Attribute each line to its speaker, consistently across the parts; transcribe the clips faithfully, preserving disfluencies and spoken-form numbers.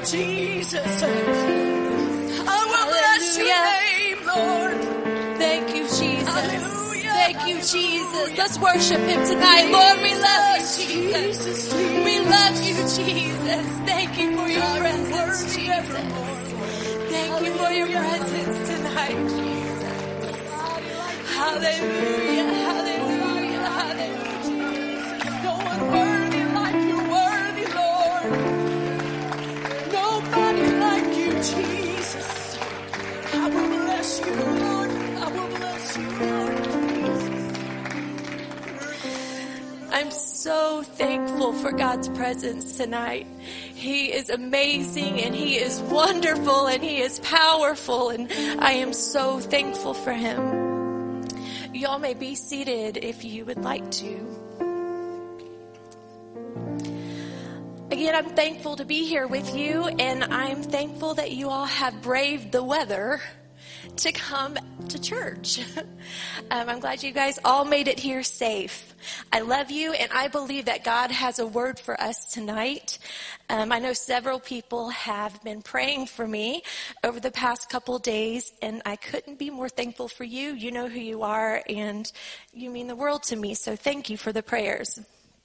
Speaker 1: Jesus. I will bless your name, Lord.
Speaker 2: Thank you, Jesus.
Speaker 1: Hallelujah.
Speaker 2: Thank you, Jesus. Let's worship him tonight. Lord, we love you, Jesus. We love you, Jesus. Thank you for your presence, Jesus. Thank you for your presence tonight, Jesus. Hallelujah, hallelujah, hallelujah.
Speaker 1: No one worthy like you're worthy, Lord. Nobody like you, Jesus. I will bless you, Lord. I will bless you, Lord.
Speaker 2: I'm so thankful for God's presence tonight. He is amazing and He is wonderful and He is powerful, and I am so thankful for Him. Y'all may be seated if you would like to. Again, I'm thankful to be here with you, and I'm thankful that you all have braved the weather to come to church. um, I'm glad you guys all made it here safe. I love you, and I believe that God has a word for us tonight. Um, I know several people have been praying for me over the past couple days, and I couldn't be more thankful for you. You know who you are, and you mean the world to me, so thank you for the prayers.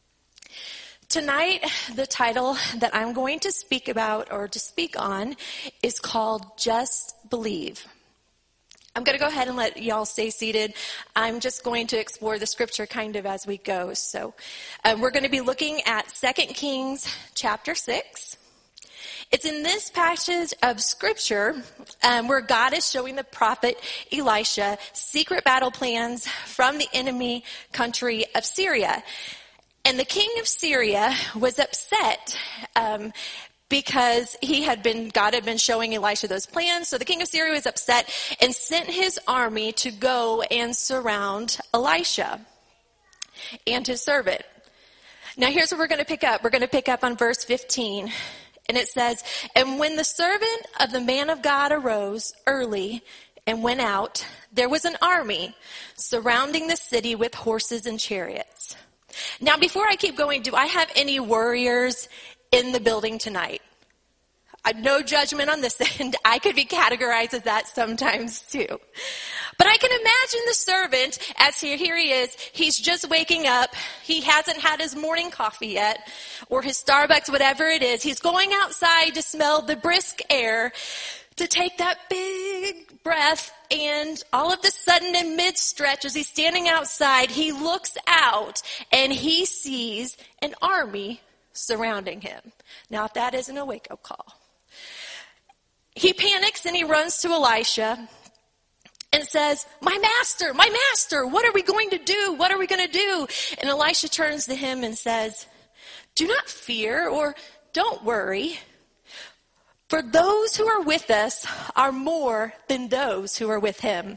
Speaker 2: Tonight, the title that I'm going to speak about or to speak on is called Just Believe. I'm going to go ahead and let y'all stay seated. I'm just going to explore the scripture kind of as we go. So uh, we're going to be looking at Second Kings chapter six. It's in this passage of scripture um, where God is showing the prophet Elisha secret battle plans from the enemy country of Syria. And the king of Syria was upset um, because he had been, God had been showing Elisha those plans. So the king of Syria was upset and sent his army to go and surround Elisha and his servant. Now here's what we're going to pick up. We're going to pick up on verse fifteen. And it says, "And when the servant of the man of God arose early and went out, there was an army surrounding the city with horses and chariots." Now, before I keep going, do I have any warriors in the building tonight? I, no judgment on this end. I could be categorized as that sometimes too. But I can imagine the servant as here, here he is. He's just waking up. He hasn't had his morning coffee yet or his Starbucks, whatever it is. He's going outside to smell the brisk air, to take that big breath, and all of a sudden in mid-stretch as he's standing outside, he looks out and he sees an army surrounding him. Now, if that isn't a wake-up call. He panics and he runs to Elisha and says, "My master, my master, what are we going to do? What are we going to do?" And Elisha turns to him and says, "Do not fear or don't worry. For those who are with us are more than those who are with him."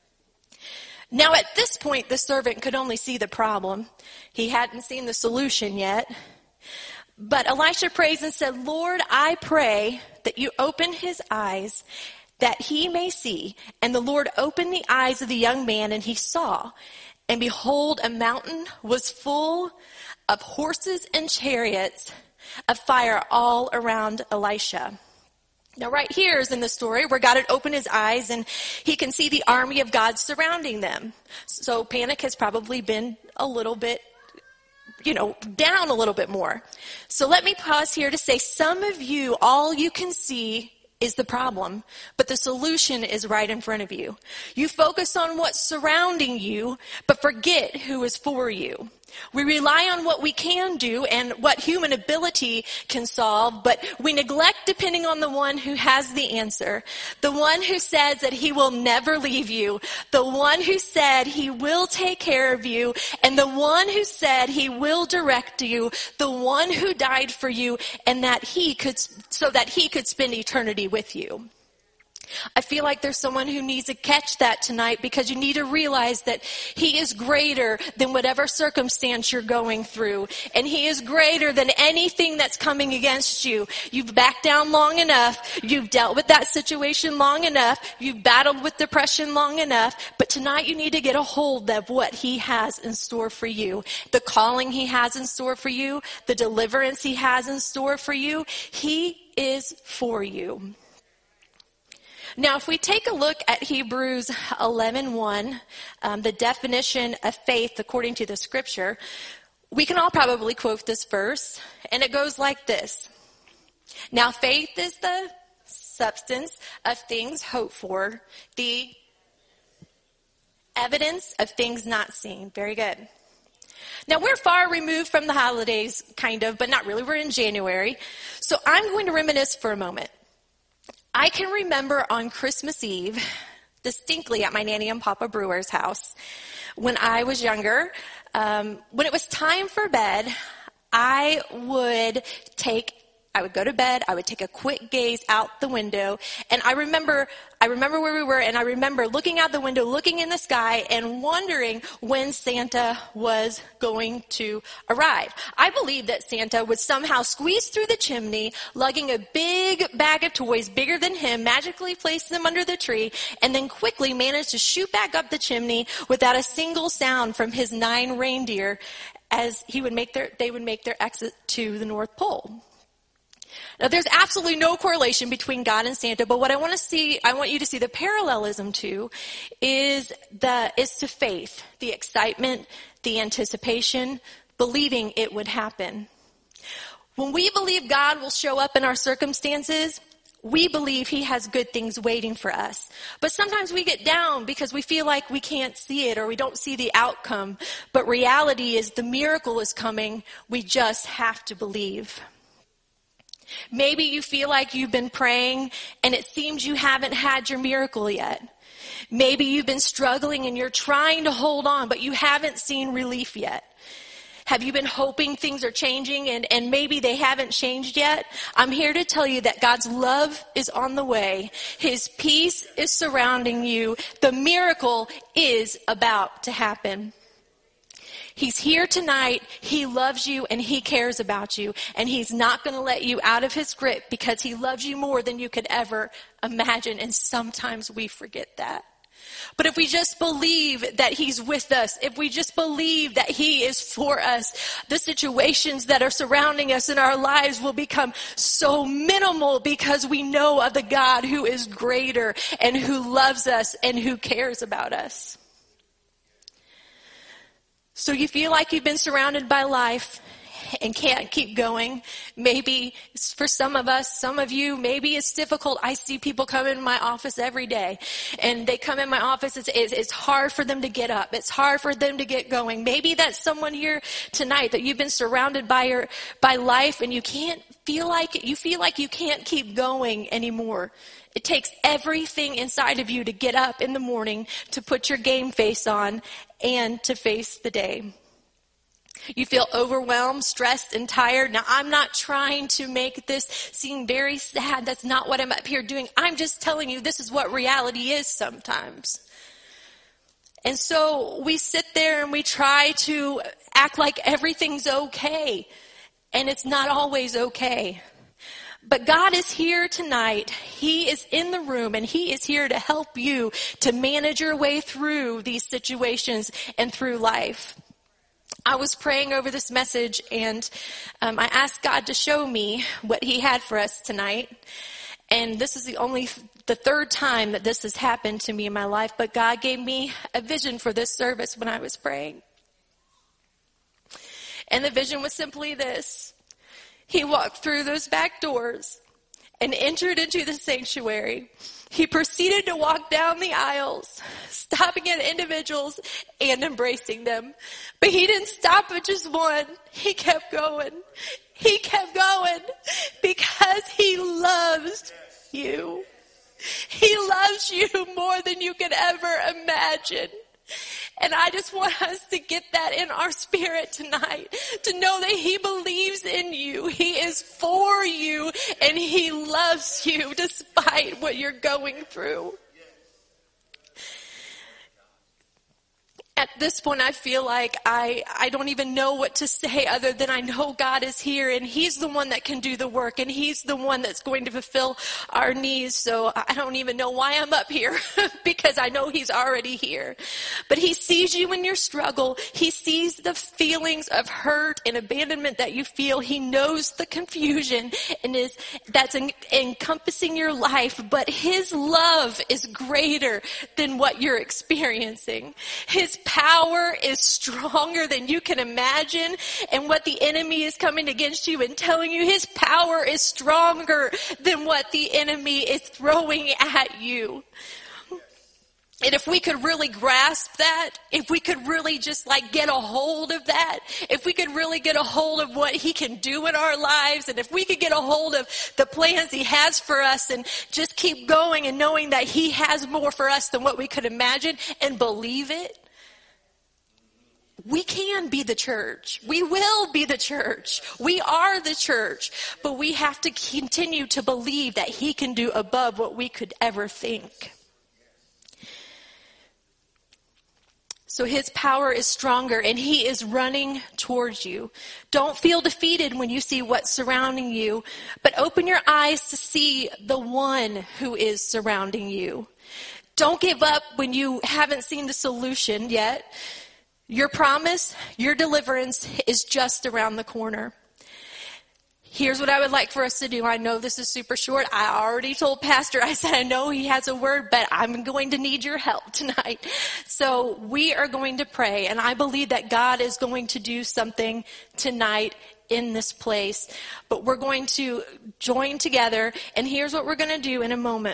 Speaker 2: Now at this point, the servant could only see the problem. He hadn't seen the solution yet. But Elisha prays and said, "Lord, I pray that you open his eyes that he may see." And the Lord opened the eyes of the young man, and he saw. And behold, a mountain was full of horses and chariots of fire all around Elisha. Now right here is in the story where God had opened his eyes and he can see the army of God surrounding them. So panic has probably been a little bit, you know, down a little bit more. So let me pause here to say some of you, all you can see is the problem, but the solution is right in front of you. You focus on what's surrounding you, but forget who is for you. We rely on what we can do and what human ability can solve, but we neglect depending on the one who has the answer, the one who says that he will never leave you, the one who said he will take care of you, and the one who said he will direct you, the one who died for you, and that he could, so that he could spend eternity with you. I feel like there's someone who needs to catch that tonight, because you need to realize that he is greater than whatever circumstance you're going through. And he is greater than anything that's coming against you. You've backed down long enough. You've dealt with that situation long enough. You've battled with depression long enough. But tonight you need to get a hold of what he has in store for you. The calling he has in store for you. The deliverance he has in store for you. He is for you. Now, if we take a look at Hebrews eleven one, um, the definition of faith according to the scripture, we can all probably quote this verse, and it goes like this. Now, faith is the substance of things hoped for, the evidence of things not seen. Very good. Now, we're far removed from the holidays, kind of, but not really. We're in January. So I'm going to reminisce for a moment. I can remember on Christmas Eve, distinctly at my Nanny and Papa Brewer's house, when I was younger, um, when it was time for bed, I would take I would go to bed, I would take a quick gaze out the window, and I remember I remember where we were, and I remember looking out the window, looking in the sky, and wondering when Santa was going to arrive. I believed that Santa would somehow squeeze through the chimney, lugging a big bag of toys bigger than him, magically place them under the tree, and then quickly manage to shoot back up the chimney without a single sound from his nine reindeer as he would make their they would make their exit to the North Pole. Now, there's absolutely no correlation between God and Santa, but what I want to see, I want you to see the parallelism to is the is to faith, the excitement, the anticipation, believing it would happen. When we believe God will show up in our circumstances, we believe he has good things waiting for us. But sometimes we get down because we feel like we can't see it or we don't see the outcome. But reality is the miracle is coming. We just have to believe. Maybe you feel like you've been praying and it seems you haven't had your miracle yet. Maybe you've been struggling and you're trying to hold on, but you haven't seen relief yet. Have you been hoping things are changing and, and maybe they haven't changed yet? I'm here to tell you that God's love is on the way. His peace is surrounding you. The miracle is about to happen. He's here tonight. He loves you and he cares about you. And he's not going to let you out of his grip because he loves you more than you could ever imagine. And sometimes we forget that. But if we just believe that he's with us, if we just believe that he is for us, the situations that are surrounding us in our lives will become so minimal because we know of the God who is greater and who loves us and who cares about us. So you feel like you've been surrounded by life and can't keep going. Maybe for some of us, some of you, maybe it's difficult. I see people come in my office every day and they come in my office. It's, it's, it's hard for them to get up. It's hard for them to get going. Maybe that's someone here tonight that you've been surrounded by your, by life and you can't feel like it. You feel like you can't keep going anymore. It takes everything inside of you to get up in the morning, to put your game face on, and to face the day. You feel overwhelmed, stressed, and tired. Now, I'm not trying to make this seem very sad. That's not what I'm up here doing. I'm just telling you this is what reality is sometimes. And so we sit there and we try to act like everything's okay. And it's not always okay. But God is here tonight. He is in the room and he is here to help you to manage your way through these situations and through life. I was praying over this message and um, I asked God to show me what he had for us tonight. And this is the only, the third time that this has happened to me in my life. But God gave me a vision for this service when I was praying. And the vision was simply this. He walked through those back doors and entered into the sanctuary. He proceeded to walk down the aisles, stopping at individuals and embracing them. But he didn't stop at just one. He kept going. He kept going because he loves you. He loves you more than you could ever imagine. And I just want us to get that in our spirit tonight, to know that he believes in you. He is for you and he loves you despite what you're going through. At this point, I feel like I, I don't even know what to say other than I know God is here and He's the one that can do the work and He's the one that's going to fulfill our needs. So I don't even know why I'm up here because I know He's already here. But He sees you in your struggle. He sees the feelings of hurt and abandonment that you feel. He knows the confusion and is that's en- encompassing your life. But His love is greater than what you're experiencing. His power is stronger than you can imagine. And what the enemy is coming against you and telling you, His power is stronger than what the enemy is throwing at you. And if we could really grasp that, if we could really just like get a hold of that, if we could really get a hold of what He can do in our lives, and if we could get a hold of the plans He has for us and just keep going and knowing that He has more for us than what we could imagine and believe it, we can be the church. We will be the church. We are the church. But we have to continue to believe that He can do above what we could ever think. So His power is stronger and He is running towards you. Don't feel defeated when you see what's surrounding you, but open your eyes to see the one who is surrounding you. Don't give up when you haven't seen the solution yet. Your promise, your deliverance is just around the corner. Here's what I would like for us to do. I know this is super short. I already told Pastor, I said, I know he has a word, but I'm going to need your help tonight. So we are going to pray, and I believe that God is going to do something tonight in this place. But we're going to join together, and here's what we're going to do in a moment.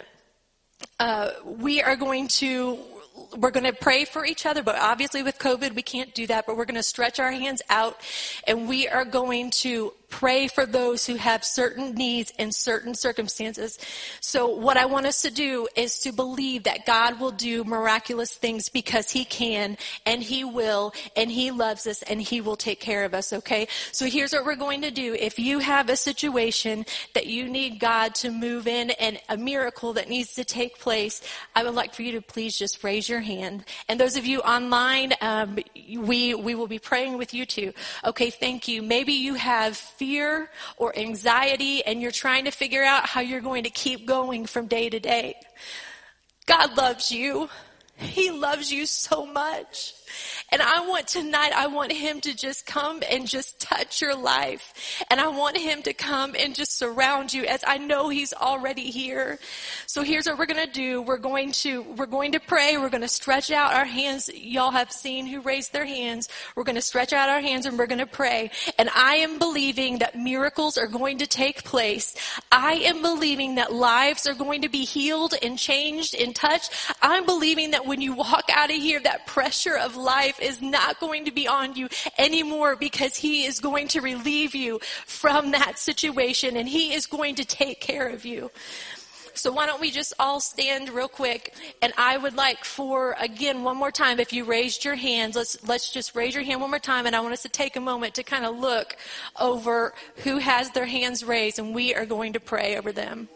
Speaker 2: Uh, we are going to... We're going to pray for each other, but obviously with COVID, we can't do that. But we're going to stretch our hands out, and we are going to pray for those who have certain needs in certain circumstances. So what I want us to do is to believe that God will do miraculous things because He can, and He will, and He loves us, and He will take care of us, okay? So here's what we're going to do. If you have a situation that you need God to move in and a miracle that needs to take place, I would like for you to please just raise your hand. And those of you online, um, we, we will be praying with you too. Okay, thank you. Maybe you have fear or anxiety and you're trying to figure out how you're going to keep going from day to day. God loves you. He loves you so much. And I want tonight, I want Him to just come and just touch your life. And I want Him to come and just surround you, as I know He's already here. So here's what we're going to do. We're going to, we're going to pray. We're going to stretch out our hands. Y'all have seen who raised their hands. We're going to stretch out our hands and we're going to pray. And I am believing that miracles are going to take place. I am believing that lives are going to be healed and changed and touched. I'm believing that when you walk out of here, that pressure of life is not going to be on you anymore, because He is going to relieve you from that situation and He is going to take care of you. So why don't we just all stand real quick, and I would like for, again, one more time, if you raised your hands, let's let's just raise your hand one more time, and I want us to take a moment to kind of look over who has their hands raised, and we are going to pray over them.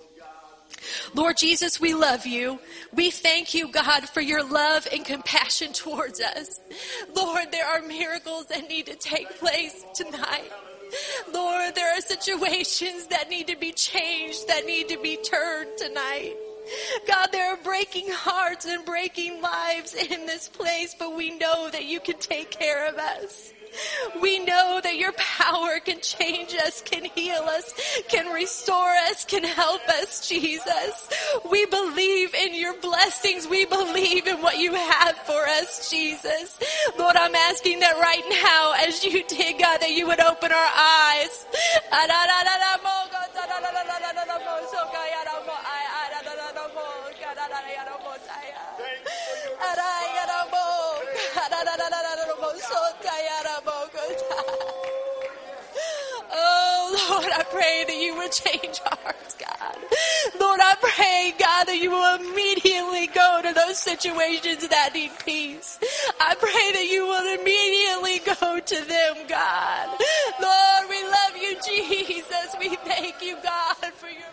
Speaker 2: Lord Jesus, we love you. We thank you, God, for your love and compassion towards us. Lord, there are miracles that need to take place tonight. Lord, there are situations that need to be changed, that need to be turned tonight. God, there are breaking hearts and breaking lives in this place, but we know that you can take care of us. We know that your power can change us, can heal us, can restore us, can help us, Jesus. We believe in your blessings. We believe in what you have for us, Jesus. Lord, I'm asking that right now, as you did, God, that you would open our eyes. Oh, Lord, I pray that you would change our hearts, God. Lord, I pray, God, that you will immediately go to those situations that need peace. I pray that you will immediately go to them, God. Lord, we love you, Jesus. We thank you, God, for your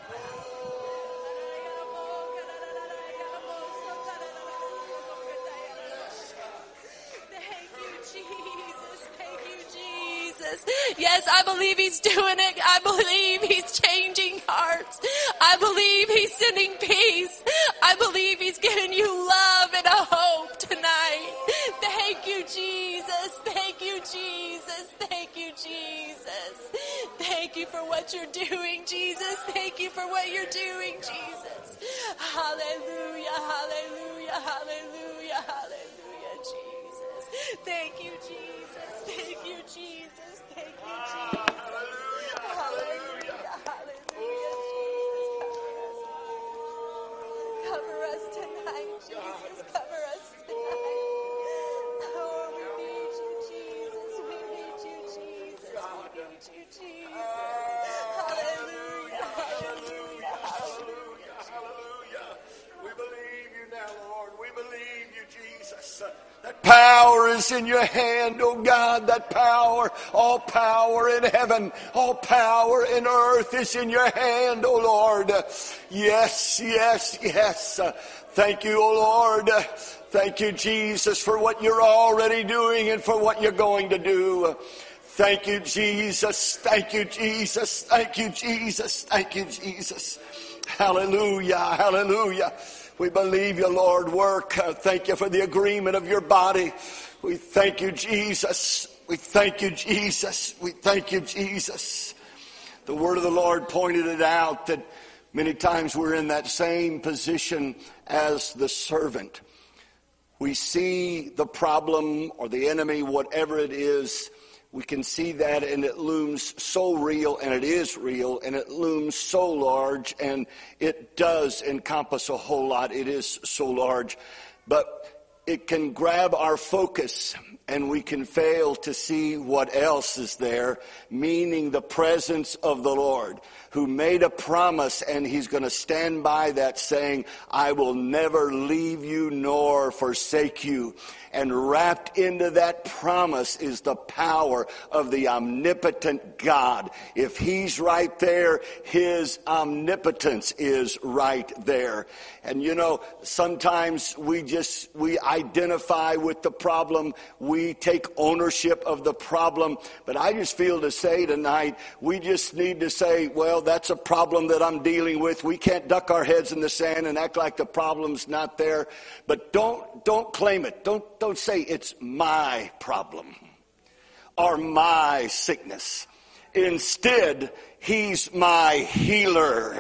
Speaker 2: Yes, I believe he's doing it. I believe he's changing hearts. I believe he's sending peace. I believe he's giving you love and a hope tonight. Thank you, Jesus. Thank you, Jesus. Thank you, Jesus. Thank you for what you're doing, Jesus. Thank you for what you're doing, Jesus. Hallelujah, hallelujah, hallelujah, hallelujah, Jesus. Thank you, Jesus. Thank you, Jesus. Thank you, Jesus. Hallelujah, hallelujah. Cover us tonight, Jesus. Cover us tonight. Oh, we need you, Jesus. We need you, Jesus. We need you, Jesus. Hallelujah, hallelujah, hallelujah.
Speaker 3: Hallelujah. We believe you now, Lord. We believe you, Jesus. That power is in your hand, oh God. That power, all power in heaven, all power in earth is in your hand, oh Lord. Yes, yes, yes. Thank you, oh Lord. Thank you, Jesus, for what you're already doing and for what you're going to do. Thank you, Jesus. Thank you, Jesus. Thank you, Jesus. Thank you, Jesus. Hallelujah. Hallelujah. We believe you, Lord. Work. Uh, thank you for the agreement of your body. We thank you, Jesus. We thank you, Jesus. We thank you, Jesus. The word of the Lord pointed it out that many times we're in that same position as the servant. We see the problem or the enemy, whatever it is. We can see that, and it looms so real, and it is real, and it looms so large, and it does encompass a whole lot. It is so large. But it can grab our focus, and we can fail to see what else is there, meaning the presence of the Lord, who made a promise, and he's going to stand by that, saying, I will never leave you nor forsake you. And wrapped into that promise is the power of the omnipotent God. If he's right there, his omnipotence is right there. And you know, sometimes we just, we identify with the problem. We take ownership of the problem. But I just feel to say tonight, we just need to say, well, that's a problem that I'm dealing with. We can't duck our heads in the sand and act like the problem's not there. But don't, don't claim it. Don't, don't say it's my problem or my sickness. Instead, he's my healer.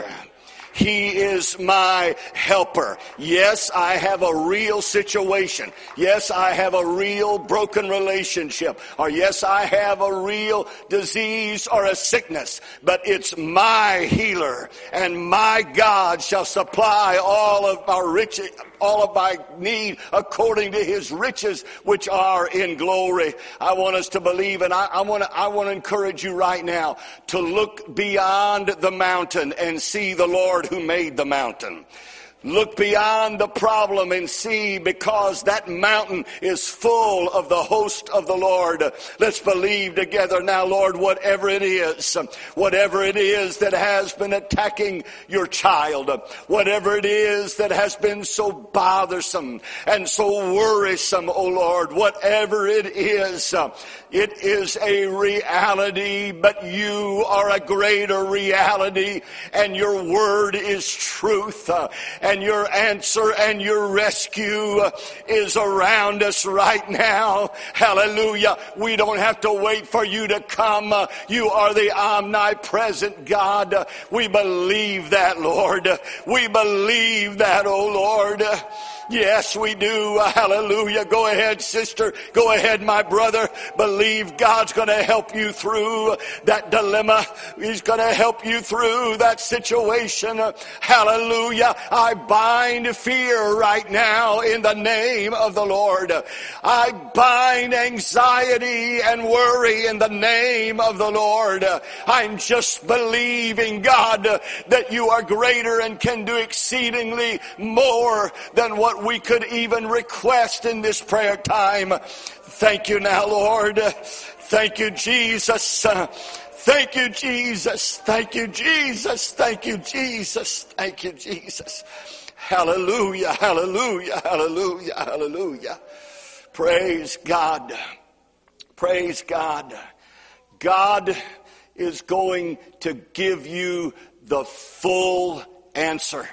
Speaker 3: He is my helper. Yes, I have a real situation. Yes, I have a real broken relationship. Or yes, I have a real disease or a sickness. But it's my healer. And my God shall supply all of our riches, all of my need according to his riches which are in glory. I want us to believe, and I, I want to I want to encourage you right now to look beyond the mountain and see the Lord who made the mountain. Look beyond the problem and see, because that mountain is full of the host of the Lord. Let's believe together now, Lord, whatever it is, whatever it is that has been attacking your child, whatever it is that has been so bothersome and so worrisome, oh Lord, whatever it is, it is a reality, but you are a greater reality, and your word is truth. And your answer and your rescue is around us right now. Hallelujah. We don't have to wait for you to come. You are the omnipresent God. We believe that, Lord. We believe that, oh Lord. Yes, we do. Hallelujah. Go ahead, sister. Go ahead, my brother. Believe God's going to help you through that dilemma. He's going to help you through that situation. Hallelujah. I bind fear right now in the name of the Lord. I bind anxiety and worry in the name of the Lord. I'm just believing, God, that you are greater and can do exceedingly more than what we could even request in this prayer time. Thank you now, Lord. Thank you, Jesus. Thank you, Jesus. Thank you, Jesus. Thank you, Jesus. Thank you, Jesus. Hallelujah, hallelujah, hallelujah, hallelujah. Praise God. Praise God. God is going to give you the full answer.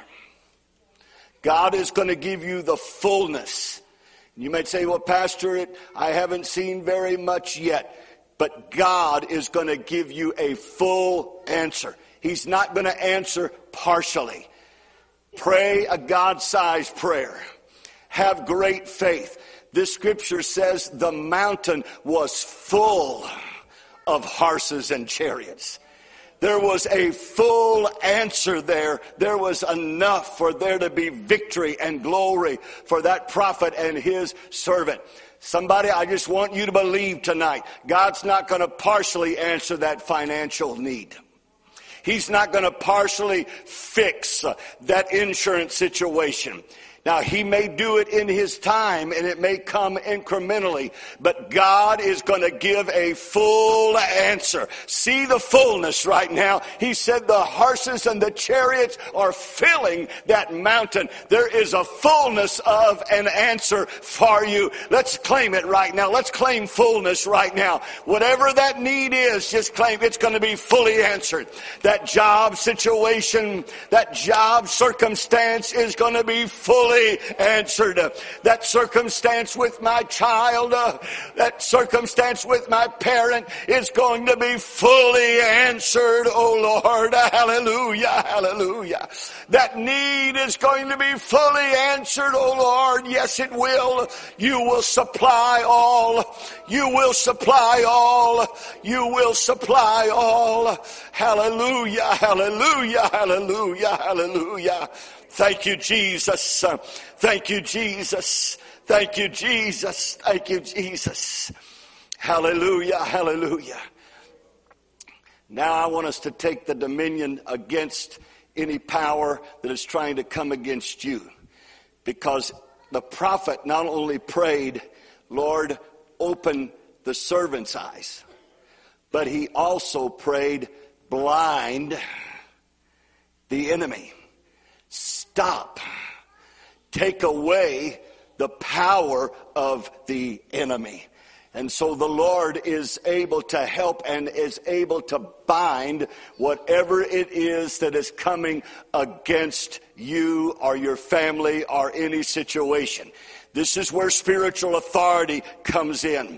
Speaker 3: God is going to give you the fullness. You might say, well, Pastor, it, I haven't seen very much yet. But God is going to give you a full answer. He's not going to answer partially. Pray a God-sized prayer. Have great faith. This scripture says the mountain was full of horses and chariots. There was a full answer there. There was enough for there to be victory and glory for that prophet and his servant. Somebody, I just want you to believe tonight, God's not going to partially answer that financial need. He's not going to partially fix uh, that insurance situation. Now, he may do it in his time, and it may come incrementally, but God is going to give a full answer. See the fullness right now. He said the horses and the chariots are filling that mountain. There is a fullness of an answer for you. Let's claim it right now. Let's claim fullness right now. Whatever that need is, just claim it's going to be fully answered. That job situation, that job circumstance is going to be fully answered. That circumstance with my child, uh, that circumstance with my parent is going to be fully answered, oh Lord. Hallelujah, hallelujah. That need is going to be fully answered, oh Lord. Yes, it will. You will supply all. You will supply all. You will supply all. Hallelujah, hallelujah, hallelujah, hallelujah. Thank you, Jesus. Uh, thank you, Jesus. Thank you, Jesus. Thank you, Jesus. Hallelujah, hallelujah. Now I want us to take the dominion against any power that is trying to come against you. Because the prophet not only prayed, Lord, open the servant's eyes, but he also prayed, blind the enemy. Stop. Take away the power of the enemy. And so the Lord is able to help and is able to bind whatever it is that is coming against you or your family or any situation. This is where spiritual authority comes in.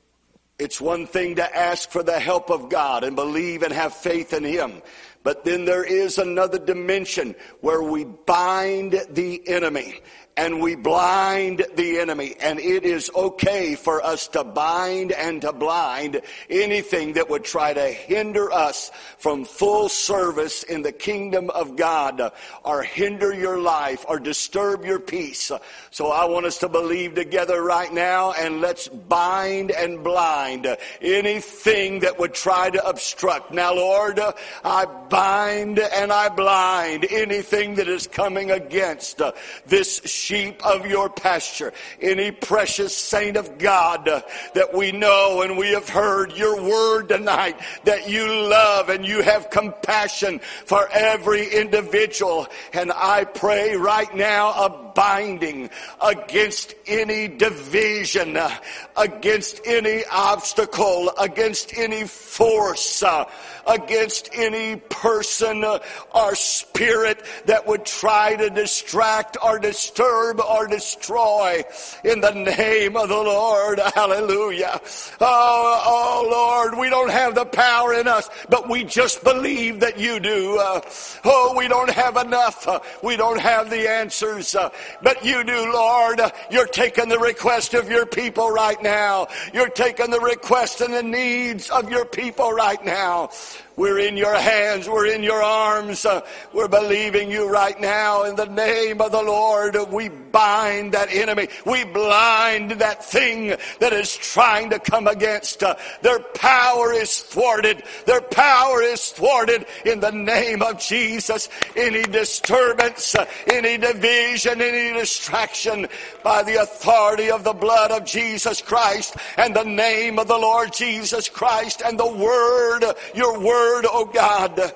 Speaker 3: It's one thing to ask for the help of God and believe and have faith in Him. But then there is another dimension where we bind the enemy and we blind the enemy. And it is okay for us to bind and to blind anything that would try to hinder us from full service in the kingdom of God, or hinder your life, or disturb your peace. So I want us to believe together right now, and let's bind and blind anything that would try to obstruct. Now, Lord, I bind and I blind anything that is coming against this sheep of your pasture. Any precious saint of God that we know and we have heard your word tonight, that you love and you have compassion for every individual. And I pray right now a binding against any division, against any obstacle, against any force, against any person or spirit that would try to distract or disturb or destroy, in the name of the Lord. Hallelujah. Oh, oh Lord, we don't have the power in us, but we just believe that you do. Uh, oh, we don't have enough. Uh, we don't have the answers, uh, but you do, Lord. Uh, you're taking the request of your people right now. You're taking the request and the needs of your people right now. We're in your hands. We're in your arms. Uh, we're believing you right now in the name of the Lord. We bind that enemy. We blind that thing that is trying to come against. Uh, their power is thwarted. Their power is thwarted in the name of Jesus. Any disturbance, uh, any division, any distraction, by the authority of the blood of Jesus Christ and the name of the Lord Jesus Christ and the word, your word, oh God.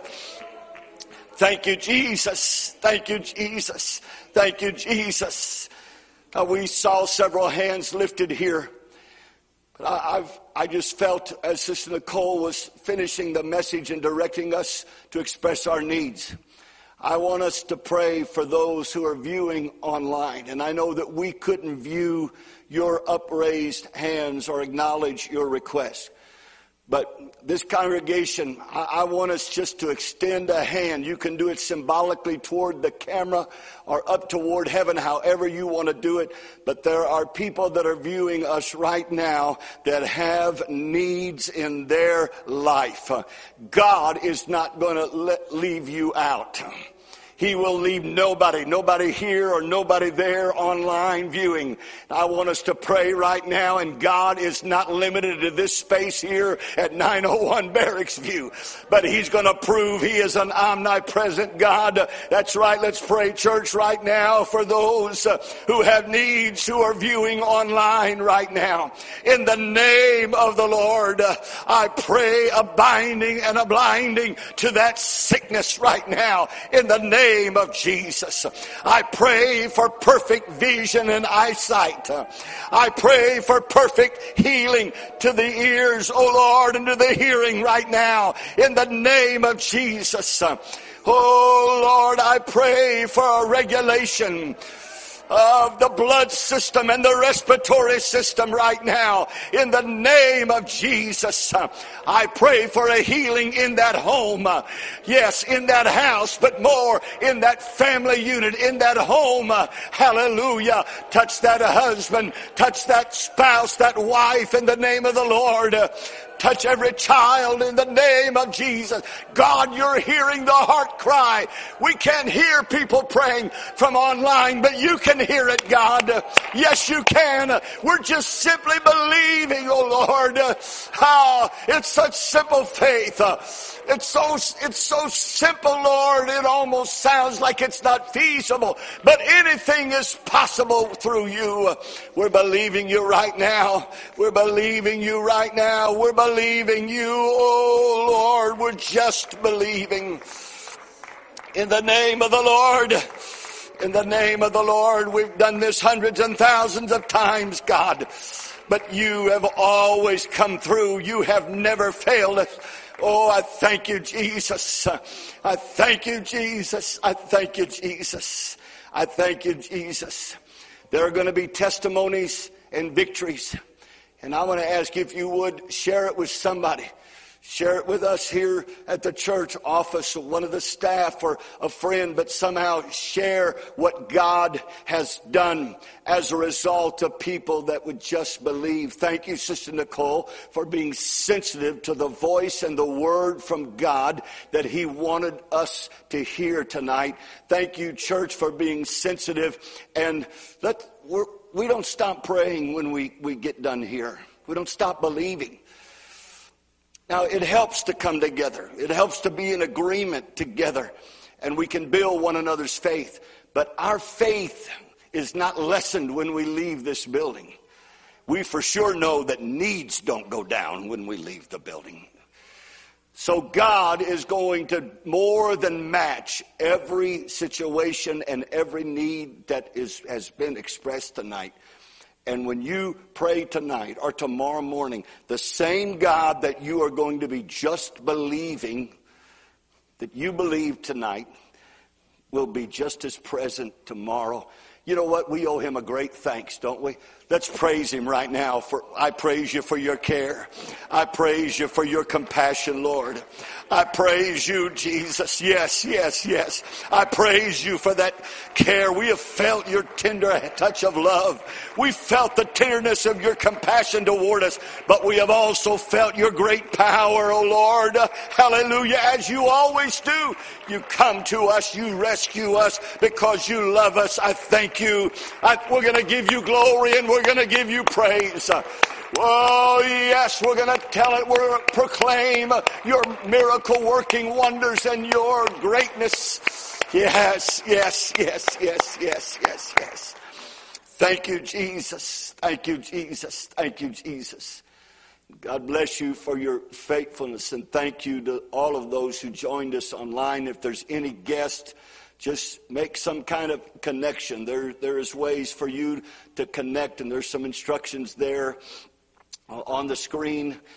Speaker 3: Thank you, Jesus. Thank you, Jesus. Thank you, Jesus. Now, we saw several hands lifted here. I've, I just felt as Sister Nicole was finishing the message and directing us to express our needs, I want us to pray for those who are viewing online. And I know that we couldn't view your upraised hands or acknowledge your request. But this congregation, I, I want us just to extend a hand. You can do it symbolically toward the camera or up toward heaven, however you want to do it. But there are people that are viewing us right now that have needs in their life. God is not going to let, leave you out. He will leave nobody, nobody here or nobody there online viewing. I want us to pray right now, and God is not limited to this space here at nine oh one Barracks View, but He's going to prove He is an omnipresent God. That's right. Let's pray, church, right now for those who have needs, who are viewing online right now. In the name of the Lord, I pray a binding and a blinding to that sickness right now. In the name name of Jesus. I pray for perfect vision and eyesight. I pray for perfect healing to the ears, oh Lord, and to the hearing right now in the name of Jesus. Oh Lord, I pray for a regulation of the blood system and the respiratory system right now in the name of Jesus. I pray for a healing in that home, yes, in that house, but more in that family unit, in that home. Hallelujah. Touch that husband, touch that spouse, that wife in the name of the Lord. Touch every child in the name of Jesus. God, you're hearing the heart cry. We can't hear people praying from online, but you can hear it, God. Yes, you can. We're just simply believing, oh Lord. Ah, it's such simple faith. It's so, it's so simple, Lord. It almost sounds like it's not feasible, but anything is possible through you. We're believing you right now. We're believing you right now. We're believing you, oh Lord. We're just believing in the name of the Lord. In the name of the Lord. We've done this hundreds and thousands of times, God, but you have always come through. You have never failed us. Oh, I thank you, Jesus. I thank you, Jesus. I thank you, Jesus. I thank you, Jesus. There are going to be testimonies and victories. And I want to ask you if you would share it with somebody. Share it with us here at the church office, or one of the staff, or a friend, but somehow share what God has done as a result of people that would just believe. Thank you, Sister Nicole, for being sensitive to the voice and the word from God that He wanted us to hear tonight. Thank you, church, for being sensitive. And let, we're, we don't stop praying when we, we get done here. We don't stop believing. Now, it helps to come together. It helps to be in agreement together, and we can build one another's faith. But our faith is not lessened when we leave this building. We for sure know that needs don't go down when we leave the building. So God is going to more than match every situation and every need that is has been expressed tonight. And when you pray tonight or tomorrow morning, the same God that you are going to be just believing, that you believe tonight, will be just as present tomorrow. You know what? We owe Him a great thanks, don't we? Let's praise Him right now. For I praise you for your care. I praise you for your compassion, Lord. I praise you, Jesus. Yes, yes, yes. I praise you for that care. We have felt your tender touch of love. We felt the tenderness of your compassion toward us, but we have also felt your great power, O Lord. Hallelujah. As you always do, you come to us, you rescue us because you love us. I thank you. I, we're going to give you glory, and we're going to give you praise. Oh, yes, we're going to tell it. We're going to proclaim your miracle-working wonders and your greatness. Yes, yes, yes, yes, yes, yes, yes. Thank you, Jesus. Thank you, Jesus. Thank you, Jesus. God bless you for your faithfulness, and thank you to all of those who joined us online. If there's any guest, just make some kind of connection. There, there is ways for you to connect, and there's some instructions there on the screen